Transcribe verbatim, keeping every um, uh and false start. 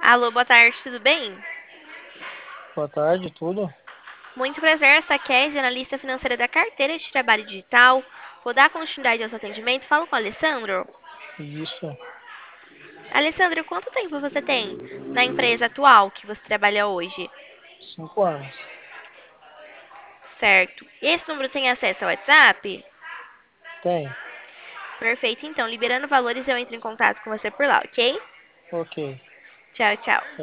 Alô, boa tarde, tudo bem? Boa tarde, tudo? Muito prazer, essa é a Kézia, analista financeira da carteira de trabalho digital. Vou dar continuidade aos atendimentos. Falo com o Alessandro. Isso, Alessandro, quanto tempo você tem na empresa atual que você trabalha hoje? cinco anos. Certo. Esse número tem acesso ao WhatsApp? Tem, Perfeito, então, liberando valores, eu entro em contato com você por lá, ok? ok. Tchau, tchau.